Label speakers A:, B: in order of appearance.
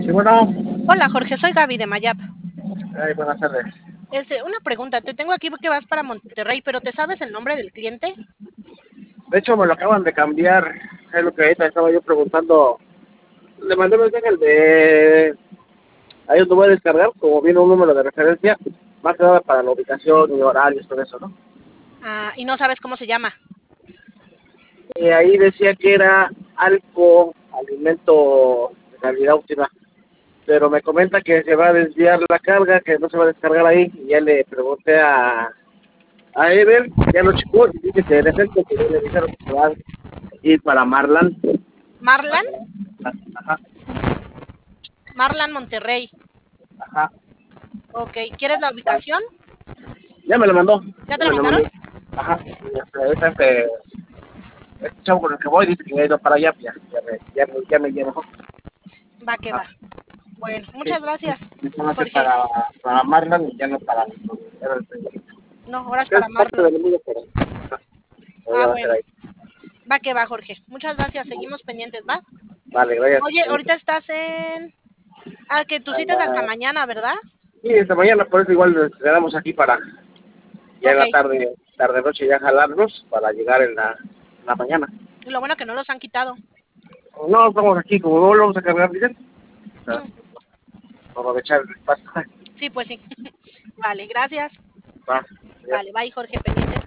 A: Sí, bueno,
B: Hola Jorge, soy Gaby de Mayap.
A: buenas tardes.
B: Una pregunta, te tengo aquí que vas para Monterrey, pero ¿te sabes el nombre del cliente?
A: De hecho, me lo acaban de cambiar. Es lo que ahorita estaba yo preguntando. Le mandé un mensaje al de... Ahí donde voy a descargar, como viene un número de referencia, más que nada para la ubicación y horarios, todo eso, ¿no?
B: Ah, y no sabes cómo se llama.
A: Y ahí decía que era Alco, alimento de calidad óptima. Pero me comenta que se va a desviar la carga, que no se va a descargar ahí. Y ya le pregunté a Ever, ya lo checó y dice que en efecto que ya le dijeron que se va a ir para Marlan.
B: ¿Marlan?
A: Ajá,
B: Marlan Monterrey.
A: ajá.
B: Ok, ¿quieres la ubicación?
A: Ya me lo mandó.
B: ¿Ya te
A: Ya
B: la
A: me lo
B: mandaron?
A: mandó. Ajá. Y este chavo con el que voy dice que ya ha ido para allá. Ya me llevo.
B: Va que
A: Ajá.
B: va. Bueno,
A: Sí.
B: muchas gracias,
A: Eso va a ser
B: Jorge.
A: para Marlon y ya no para era el principio.
B: No, ahora es
A: Es
B: para
A: parte del
B: Marlon.
A: mundo, pero ajá, pero
B: Ah,
A: ya va a ser
B: bueno.
A: ahí.
B: Va que va, Jorge. Muchas gracias, seguimos pendientes, ¿va?
A: Vale, gracias.
B: Oye, ahorita estás en... Ah, que tu cita es hasta mañana, ¿verdad?
A: Sí, esta mañana, por eso igual nos quedamos aquí para ya en
B: Ok.
A: la tarde noche ya jalarnos para llegar en la mañana.
B: Y lo bueno que no los han quitado.
A: No, estamos aquí, como no lo vamos a cargar directo,
B: Mm,
A: aprovechar el espacio.
B: sí, pues sí. Vale, gracias.
A: Va, ya.
B: Vale, bye, Jorge, pendiente.